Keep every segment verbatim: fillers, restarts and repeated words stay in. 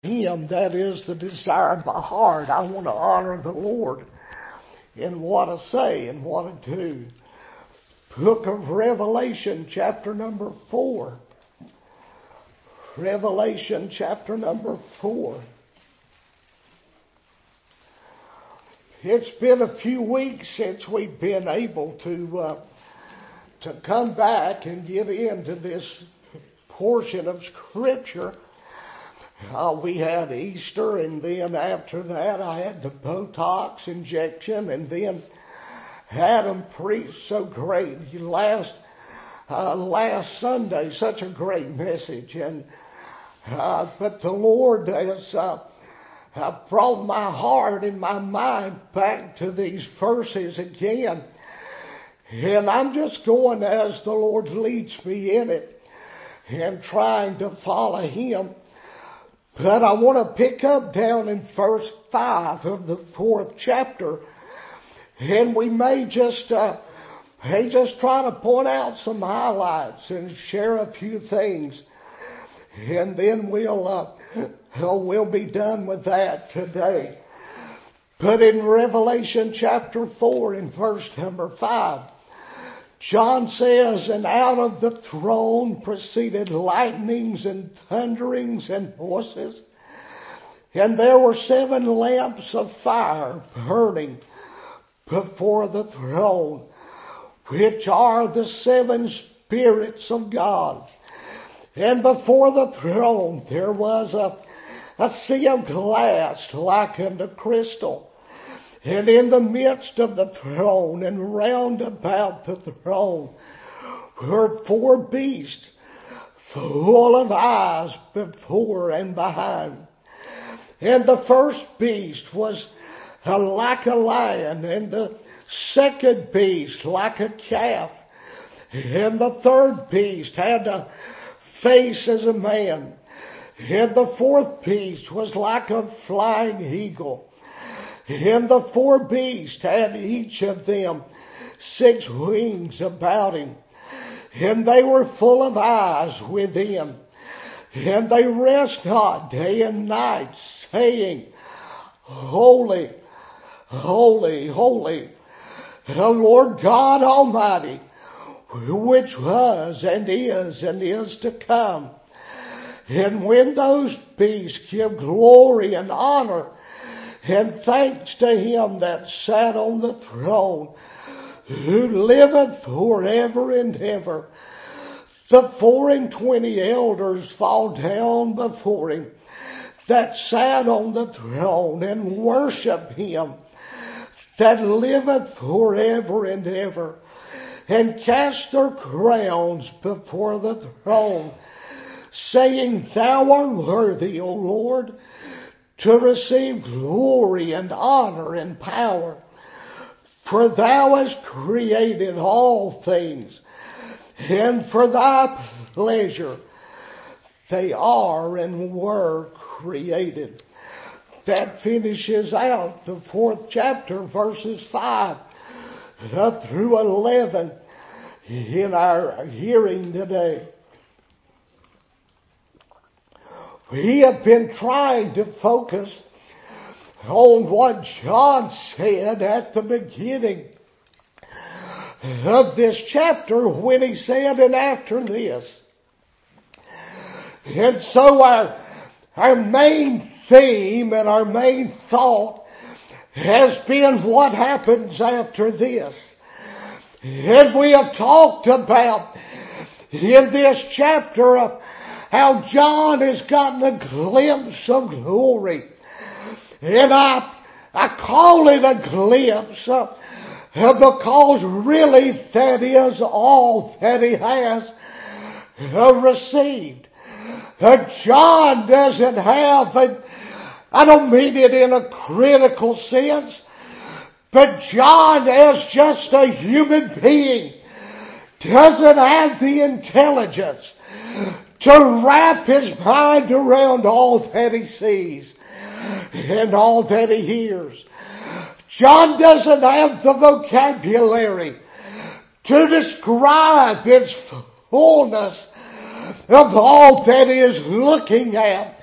Him. That is the desire of my heart. I want to honor the Lord in what I say and what I do. Book of Revelation, chapter number four. Revelation, chapter number four. It's been a few weeks since we've been able to uh, to come back and get into this portion of Scripture. Uh, we had Easter, and then after that I had the Botox injection, and then had them preach so great. Last uh, last Sunday, such a great message, and uh, but the Lord has uh, uh, brought my heart and my mind back to these verses again, and I'm just going as the Lord leads me in it, and trying to follow Him. But I want to pick up down in verse five of the fourth chapter. And we may just, uh, hey, just try to point out some highlights and share a few things. And then we'll, uh, we'll be done with that today. But in Revelation chapter four in verse number five, John says, "And out of the throne proceeded lightnings and thunderings and voices. And there were seven lamps of fire burning before the throne, which are the seven spirits of God. And before the throne there was a, a sea of glass like unto crystal. And in the midst of the throne and round about the throne were four beasts, full of eyes before and behind. And the first beast was like a lion, and the second beast like a calf, and the third beast had a face as a man, and the fourth beast was like a flying eagle. And the four beasts had each of them six wings about him, and they were full of eyes within. And they rest not day and night, saying, Holy, holy, holy, the Lord God Almighty, which was and is and is to come. And when those beasts give glory and honor and thanks to Him that sat on the throne, who liveth forever and ever, the four and twenty elders fall down before Him that sat on the throne, and worship Him that liveth forever and ever, and cast their crowns before the throne, saying, Thou art worthy, O Lord, to receive glory and honor and power. For Thou hast created all things, and for Thy pleasure they are and were created. That finishes out the fourth chapter, verses five through eleven in our hearing today. We have been trying to focus on what John said at the beginning of this chapter when he said, and after this. And so our, our main theme and our main thought has been what happens after this. And we have talked about in this chapter of how John has gotten a glimpse of glory. And I, I call it a glimpse uh, because really that is all that he has uh, received. Uh, John doesn't have, a, I don't mean it in a critical sense, but John as just a human being doesn't have the intelligence to wrap his mind around all that he sees and all that he hears. John doesn't have the vocabulary to describe its fullness of all that he is looking at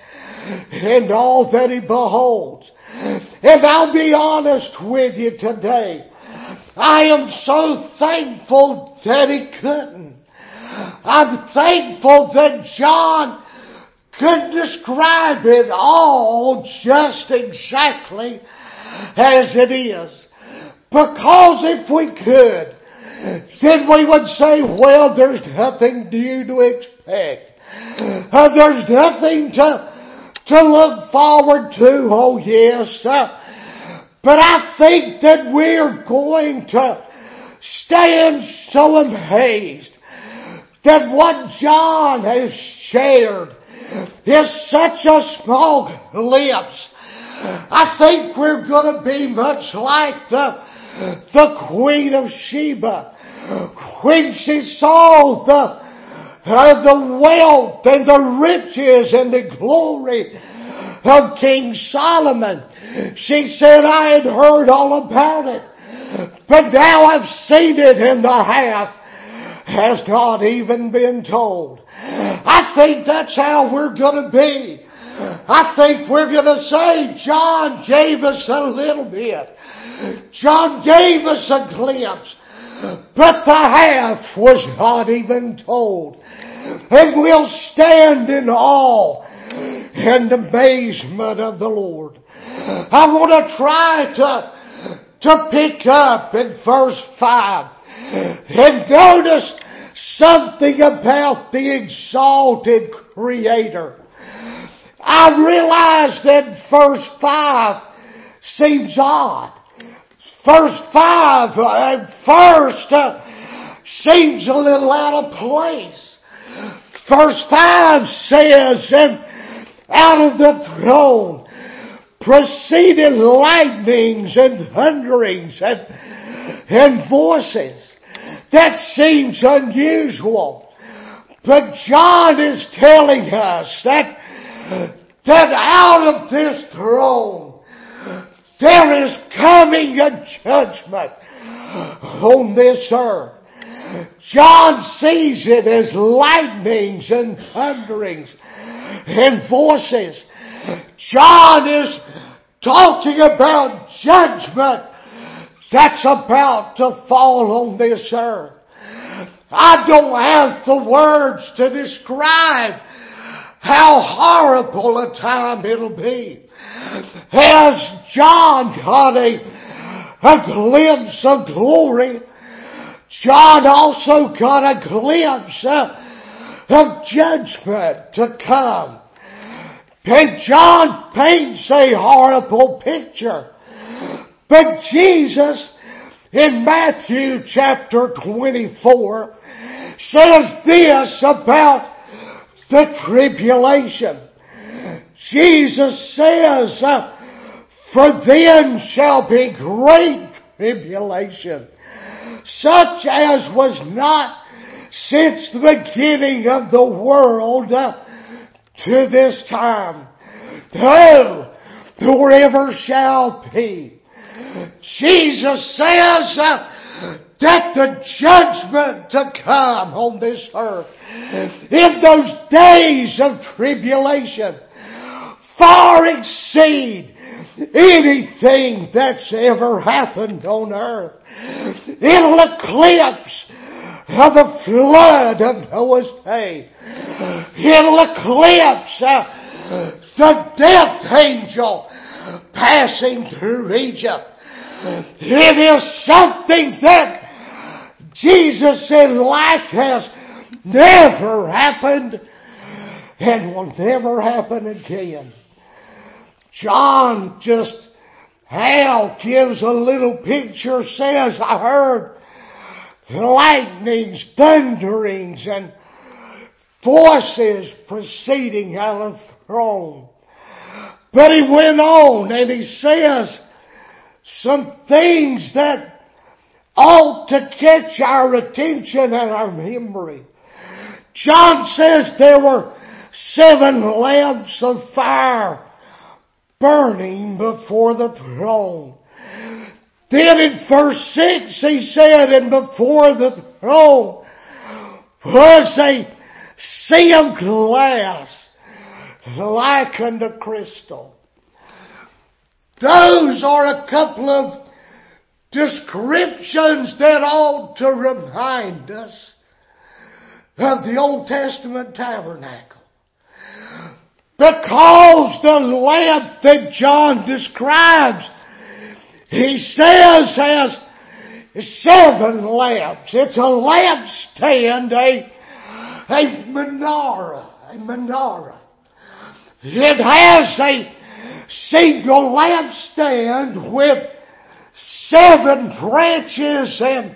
and all that He beholds. And I'll be honest with you today. I am so thankful that He couldn't. I'm thankful that John could describe it all just exactly as it is. Because if we could, then we would say, well, there's nothing new to expect. Uh, there's nothing to, to look forward to. Oh, yes. Uh, but I think that we're going to stand so amazed that what John has shared is such a small glimpse. I think we're going to be much like the, the Queen of Sheba when she saw the, uh, the wealth and the riches and the glory of King Solomon. She said, I had heard all about it, but now I've seen it, and the half has not even been told. I think that's how we're going to be. I think we're going to say, John gave us a little bit. John gave us a glimpse. But the half was not even told. And we'll stand in awe and amazement of the Lord. I want to try to, to pick up in verse five and notice something about the exalted Creator. I realize that verse five seems odd. Verse five at first uh, seems a little out of place. Verse five says, and out of the throne proceeded lightnings and thunderings and, and voices. That seems unusual. But John is telling us that that out of this throne there is coming a judgment on this earth. John sees it as lightnings and thunderings and voices. John is talking about judgment that's about to fall on this earth. I don't have the words to describe how horrible a time it'll be. As John got a, a glimpse of glory, John also got a glimpse of, of judgment to come. And John paints a horrible picture. But Jesus, in Matthew chapter twenty-four, says this about the tribulation. Jesus says, uh, for then shall be great tribulation, such as was not since the beginning of the world uh, to this time. No, nor ever shall be. Jesus says uh, that the judgment to come on this earth in those days of tribulation far exceed anything that's ever happened on earth. It'll eclipse the flood of Noah's day. It'll eclipse uh, the death angel passing through Egypt. It is something that Jesus said like has never happened and will never happen again. John just, Hal gives a little picture, says, I heard lightnings, thunderings, and voices proceeding out of the throne. But he went on and he says some things that ought to catch our attention and our memory. John says there were seven lamps of fire burning before the throne. Then in verse six he said, and before the throne was a sea of glass, like unto crystal. Those are a couple of descriptions that ought to remind us of the Old Testament tabernacle. Because the lamp that John describes, he says has seven lamps. It's a lampstand, a, a menorah, a menorah. It has a single lampstand with seven branches and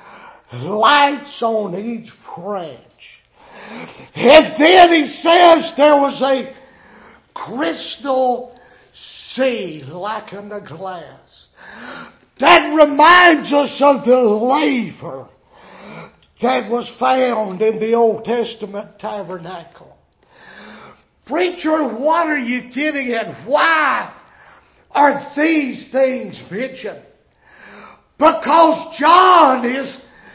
lights on each branch. And then he says there was a crystal sea like unto glass. That reminds us of the laver that was found in the Old Testament tabernacle. Preacher, what are you getting at? Why are these things mentioned? Because John is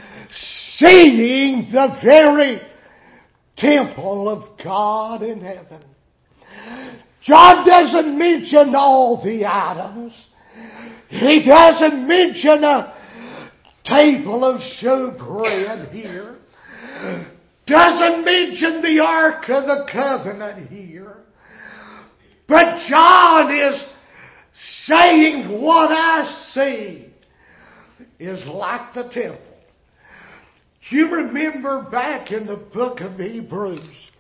seeing the very temple of God in heaven. John doesn't mention all the items. He doesn't mention a table of showbread here. Doesn't mention the Ark of the Covenant here. But John is saying what I see is like the temple. You remember back in the book of Hebrews,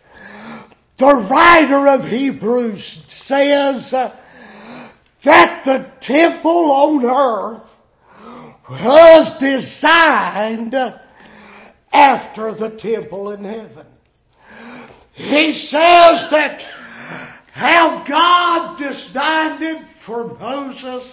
the writer of Hebrews says uh, that the temple on earth was designed after the temple in heaven. He says that how God designed it for Moses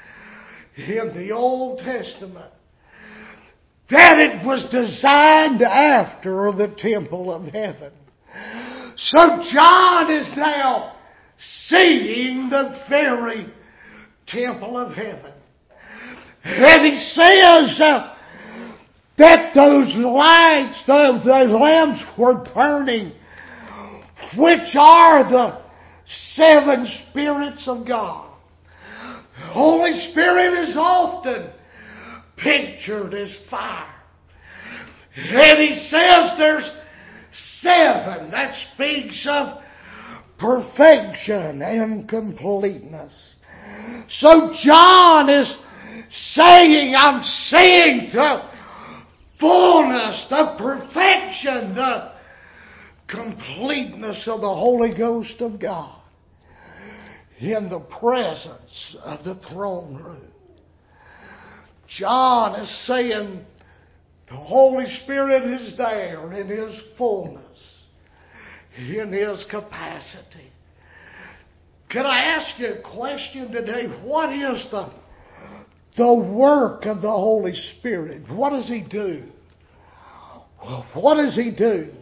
in the Old Testament, that it was designed after the temple of heaven. So John is now seeing the very temple of heaven. And he says uh, that those lights, the, the lamps were burning, which are the seven spirits of God. The Holy Spirit is often pictured as fire. And he says there's seven. That speaks of perfection and completeness. So John is saying, I'm seeing the fullness, the perfection, the completeness of the Holy Ghost of God in the presence of the throne room. John is saying the Holy Spirit is there in His fullness, in His capacity. Can I ask you a question today? What is the, the work of the Holy Spirit? What does He do? What does He do?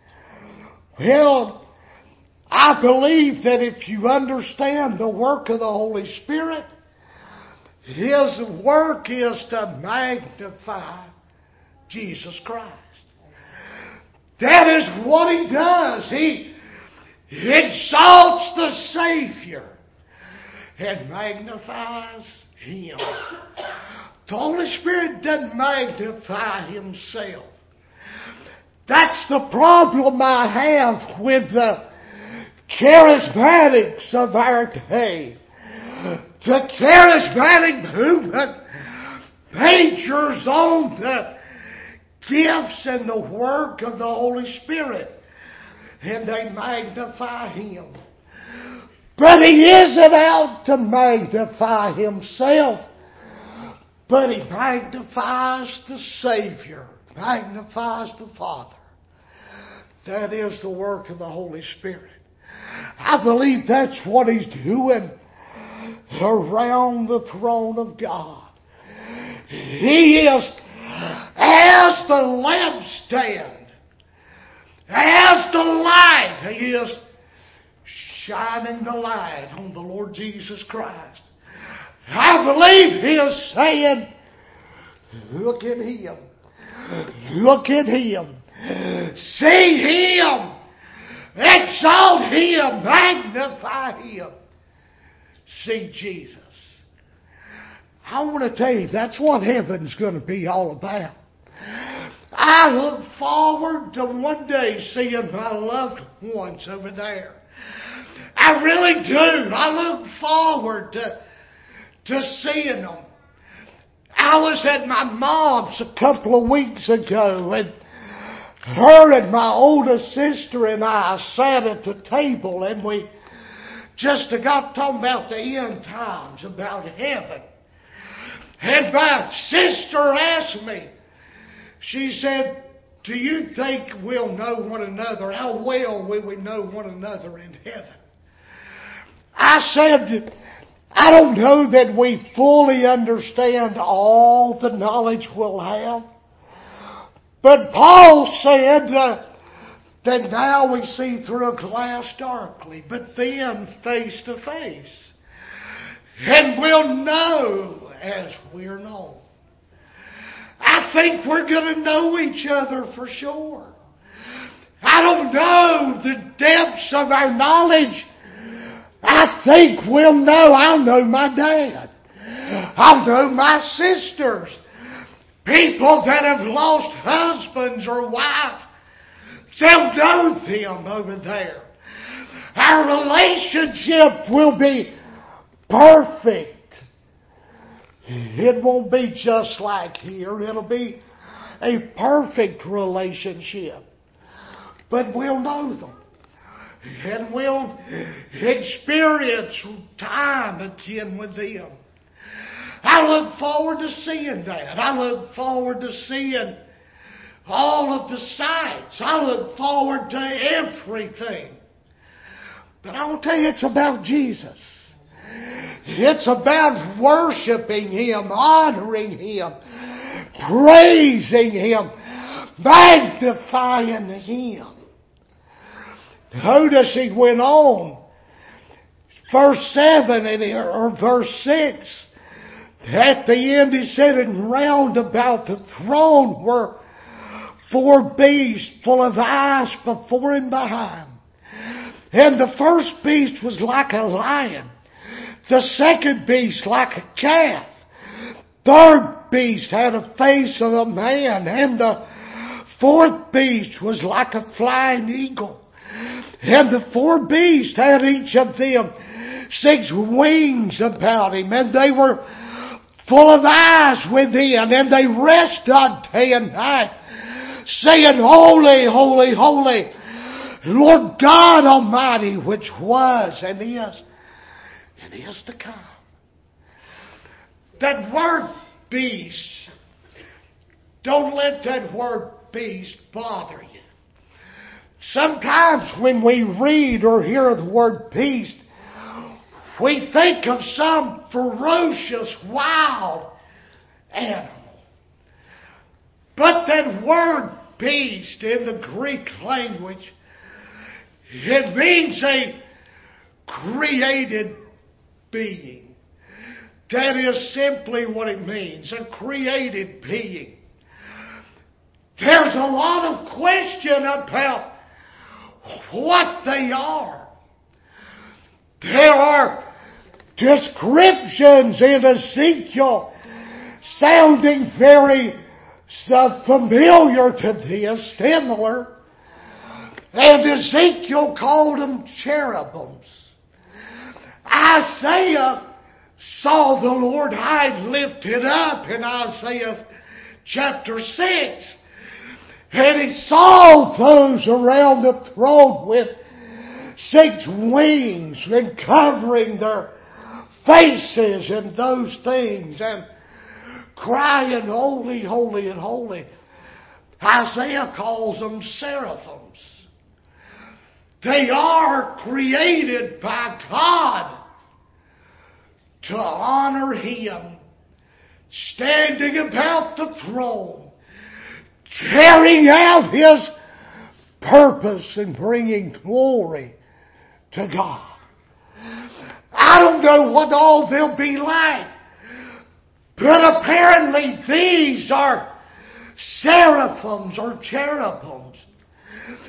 Well, I believe that if you understand the work of the Holy Spirit, His work is to magnify Jesus Christ. That is what He does. He exalts the Savior and magnifies Him. The Holy Spirit doesn't magnify Himself. That's the problem I have with the charismatics of our day. The charismatic movement majors on the gifts and the work of the Holy Spirit, and they magnify Him. But He isn't out to magnify Himself, but He magnifies the Savior, magnifies the Father. That is the work of the Holy Spirit. I believe that's what He's doing around the throne of God. He is as the lampstand, as the light. He is shining the light on the Lord Jesus Christ. I believe He is saying, look at Him. Look at Him. See Him Exalt Him. Magnify Him. See Jesus. I want to tell you, that's what heaven's going to be all about. I look forward to one day seeing my loved ones over there. I really do. I look forward to, to seeing them. I was at my mom's a couple of weeks ago, and her and my oldest sister and I sat at the table, and we just got talking about the end times, about heaven. And my sister asked me, she said, do you think we'll know one another? How well will we know one another in heaven? I said, I don't know that we fully understand all the knowledge we'll have. But Paul said uh, that now we see through a glass darkly, but then face to face. And we'll know as we're known. I think we're going to know each other for sure. I don't know the depths of our knowledge. I think we'll know. I'll know my dad. I'll know my sisters. People that have lost husbands or wives. They'll know them over there. Our relationship will be perfect. It won't be just like here. It'll be a perfect relationship. But we'll know them. And we'll experience time again with them. I look forward to seeing that. I look forward to seeing all of the sights. I look forward to everything. But I will tell you, it's about Jesus. It's about worshiping Him, honoring Him, praising Him, magnifying Him. Notice he went on. Verse seven and or verse six. At the end he said, and round about the throne were four beasts full of eyes before and behind. And the first beast was like a lion. The second beast like a calf. Third beast had a face of a man. And the fourth beast was like a flying eagle. And the four beasts had each of them six wings about him, and they were full of eyes within, and they rest on day and night, saying, Holy, holy, holy, Lord God Almighty, which was and is and is to come. That word beast, don't let that word beast bother you. Sometimes when we read or hear the word beast, we think of some ferocious, wild animal. But that word beast in the Greek language, it means a created being. That is simply what it means, a created being. There's a lot of question about what they are. There are descriptions in Ezekiel sounding very uh, familiar to this, similar. And Ezekiel called them cherubims. Isaiah saw the Lord high lifted up in Isaiah chapter six. And he saw those around the throne with six wings and covering their faces and those things and crying, holy, holy, and holy. Isaiah calls them seraphims. They are created by God to honor Him, standing about the throne, carrying out His purpose and bringing glory to God. I don't know what all they'll be like, but apparently these are seraphims or cherubims.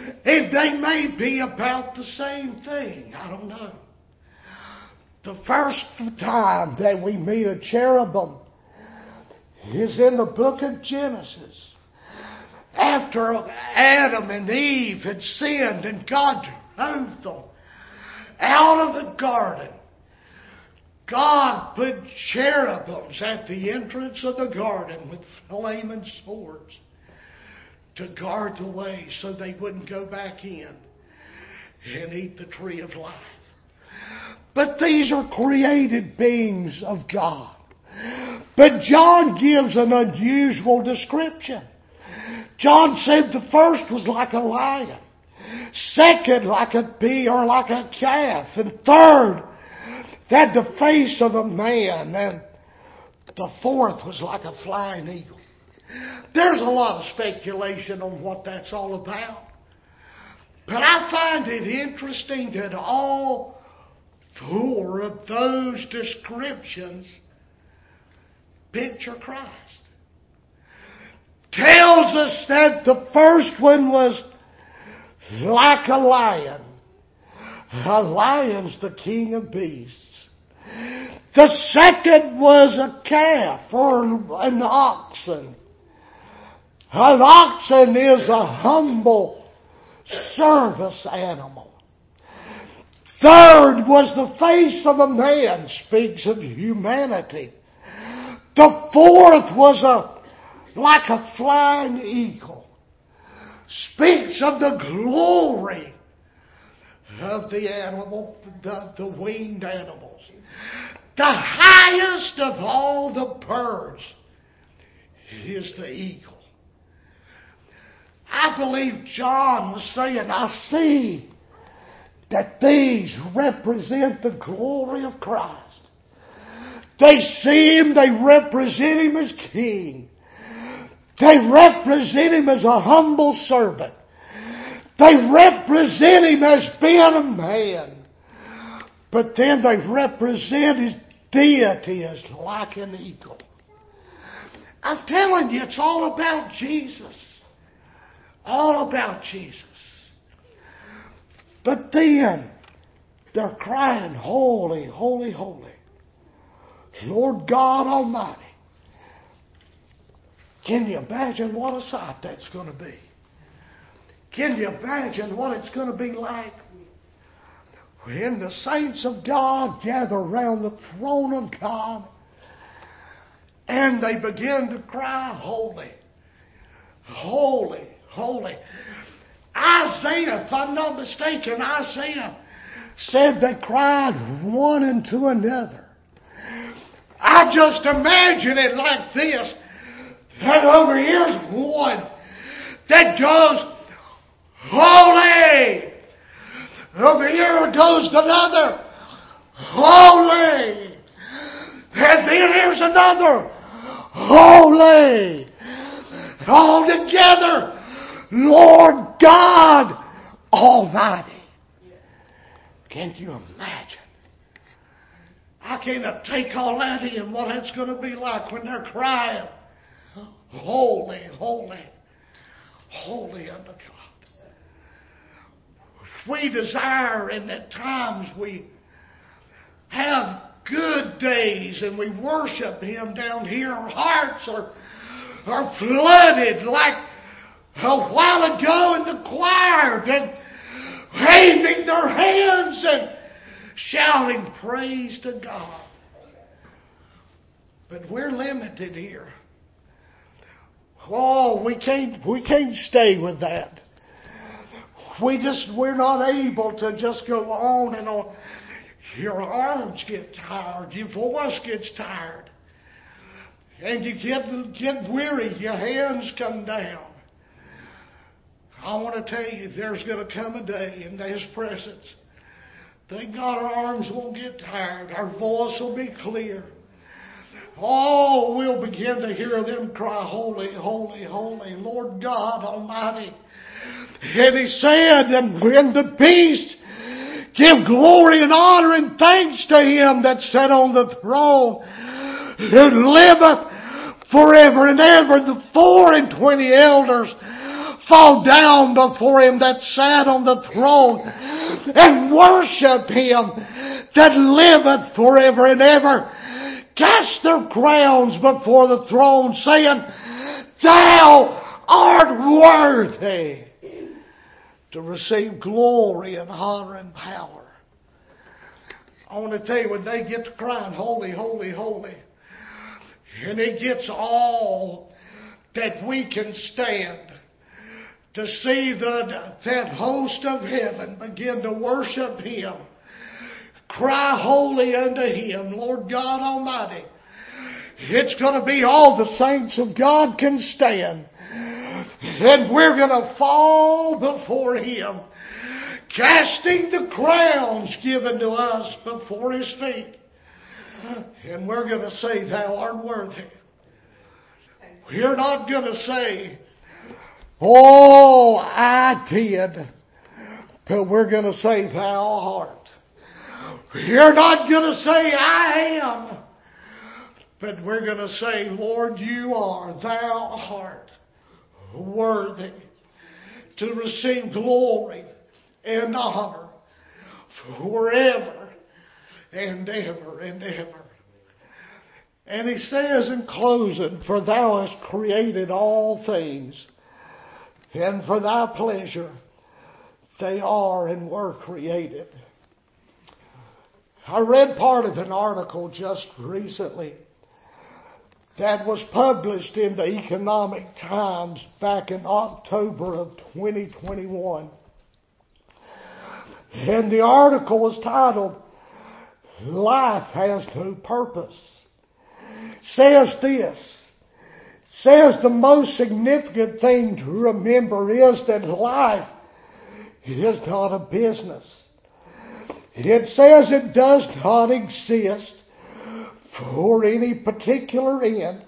And they may be about the same thing. I don't know. The first time that we meet a cherubim is in the book of Genesis. After Adam and Eve had sinned and God drove them out of the garden, God put cherubims at the entrance of the garden with flaming swords to guard the way so they wouldn't go back in and eat the tree of life. But these are created beings of God. But John gives an unusual description. John said the first was like a lion, second like a bee or like a calf, and third had the face of a man, and the fourth was like a flying eagle. There's a lot of speculation on what that's all about. But I find it interesting that all four of those descriptions picture Christ. Tells us that the first one was like a lion. A lion's the king of beasts. The second was a calf or an oxen. An oxen is a humble service animal. Third was the face of a man, speaks of humanity. The fourth was a like a flying eagle, speaks of the glory of the animal, the, the winged animals. The highest of all the birds is the eagle. I believe John was saying, I see that these represent the glory of Christ. They see Him, they represent Him as King. They represent Him as a humble servant. They represent Him as being a man. But then they represent His deity as like an eagle. I'm telling you, it's all about Jesus. All about Jesus. But then they're crying, holy, holy, holy, Lord God Almighty. Can you imagine what a sight that's going to be? Can you imagine what it's going to be like when the saints of God gather around the throne of God and they begin to cry, holy, holy, holy. Isaiah, if I'm not mistaken, Isaiah said they cried one into another. I just imagine it like this. That over here's one that goes, holy. Over here goes another, holy. And then here's another, holy. All together, Lord God Almighty. Can you imagine? I cannot take all that in, what it's going to be like when they're crying, holy, holy, holy unto God. We desire, and at times we have good days and we worship Him down here. Our hearts are, are flooded like a while ago in the choir, that waving their hands and shouting praise to God. But we're limited here. Oh, we can't we can't stay with that. We just we're not able to just go on and on. Your arms get tired, your voice gets tired, and you get get weary. Your hands come down. I want to tell you, there's going to come a day in His presence. Thank God our arms won't get tired. Our voice will be clear. Oh, we'll begin to hear them cry, holy, holy, holy, Lord God Almighty. And He said, and when the beast give glory and honor and thanks to Him that sat on the throne, who liveth forever and ever, the four and twenty elders fall down before Him that sat on the throne and worship Him that liveth forever and ever. Cast their crowns before the throne, saying, Thou art worthy to receive glory and honor and power. I want to tell you, when they get to crying, Holy, holy, holy, and it gets all that we can stand to see the, that host of heaven begin to worship Him, cry holy unto Him, Lord God Almighty. It's going to be all the saints of God can stand. And we're going to fall before Him, casting the crowns given to us before His feet. And we're going to say, Thou art worthy. We're not going to say, Oh, I did. But we're going to say, Thou art. We're not going to say, I am. But we're going to say, Lord, You are. Thou art worthy to receive glory and honor forever and ever and ever. And He says in closing, For Thou hast created all things, and for Thy pleasure they are and were created. I read part of an article just recently that was published in the Economic Times back in October of twenty twenty-one. And the article was titled, Life Has No Purpose. Says this, says the most significant thing to remember is that life is not a business. It says it does not exist for any particular end.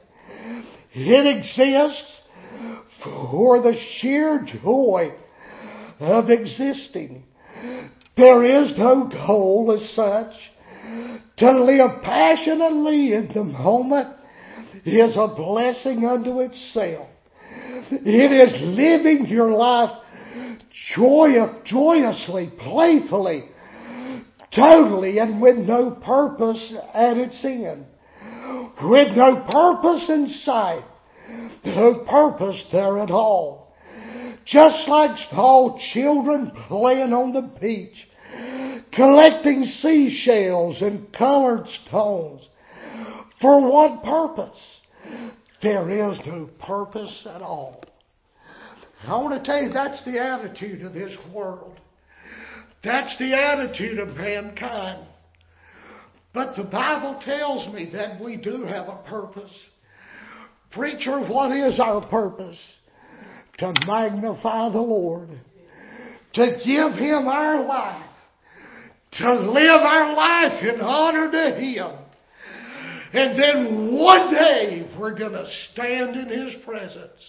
It exists for the sheer joy of existing. There is no goal as such. To live passionately in the moment is a blessing unto itself. It is living your life joy- joyously, playfully, totally, and with no purpose at its end. With no purpose in sight. No purpose there at all. Just like small children playing on the beach, collecting seashells and colored stones. For what purpose? There is no purpose at all. I want to tell you, that's the attitude of this world. That's the attitude of mankind. But the Bible tells me that we do have a purpose. Preacher, what is our purpose? To magnify the Lord. To give Him our life. To live our life in honor to Him. And then one day we're going to stand in His presence.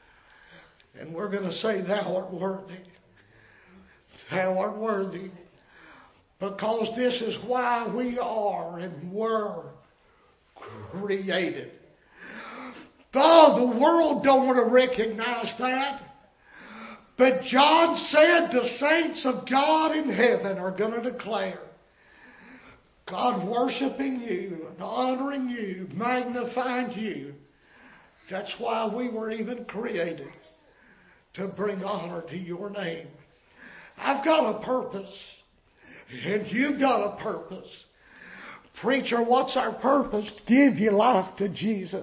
And we're going to say, Thou art worthy. Thou art worthy. Because this is why we are and were created. Oh, the world don't want to recognize that. But John said the saints of God in heaven are going to declare God worshiping You and honoring You, magnifying You. That's why we were even created, to bring honor to Your name. I've got a purpose, and you've got a purpose. Preacher, what's our purpose? To give your life to Jesus.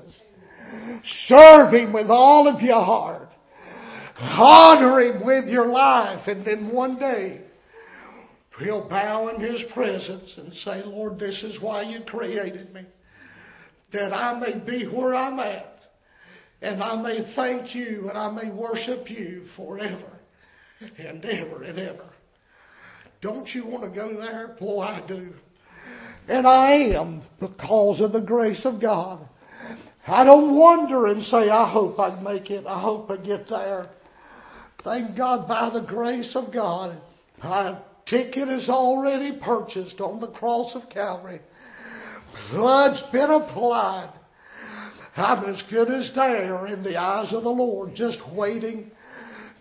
Serve Him with all of your heart. Honor Him with your life. And then one day, we'll bow in His presence and say, Lord, this is why You created me. That I may be where I'm at. And I may thank You and I may worship You forever and ever and ever. Don't you want to go there? Boy, I do. And I am, because of the grace of God. I don't wonder and say, I hope I make it. I hope I get there. Thank God, by the grace of God, my ticket is already purchased on the cross of Calvary. Blood's been applied. I'm as good as there in the eyes of the Lord, just waiting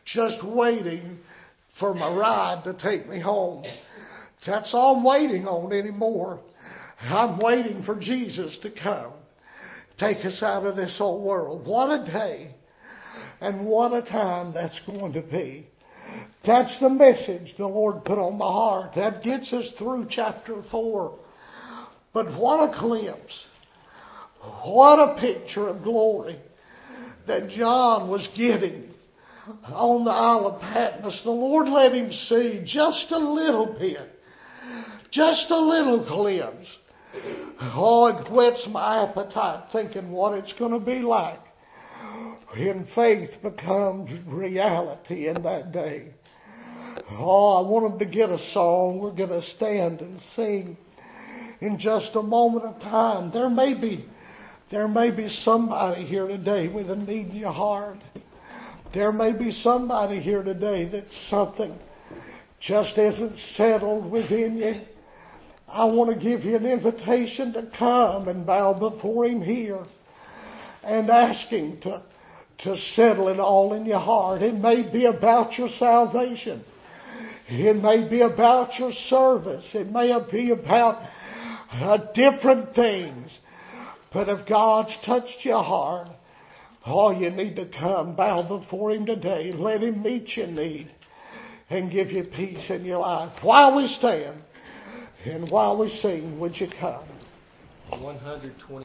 just waiting for my ride to take me home. That's all I'm waiting on anymore. I'm waiting for Jesus to come, take us out of this old world. What a day and what a time that's going to be. That's the message the Lord put on my heart. That gets us through chapter four. But what a glimpse. What a picture of glory that John was getting on the Isle of Patmos. The Lord let him see just a little bit. Just a little glimpse. Oh, it whets my appetite thinking what it's going to be like when faith becomes reality in that day. Oh, I want them to get a song. We're going to stand and sing in just a moment of time. There may be, there may be somebody here today with a need in your heart. There may be somebody here today that something just isn't settled within you. I want to give you an invitation to come and bow before Him here and ask Him to, to settle it all in your heart. It may be about your salvation. It may be about your service. It may be about uh, different things. But if God's touched your heart, oh, you need to come, bow before Him today. Let Him meet your need and give you peace in your life. While we stand and while we sing, would you come? one twenty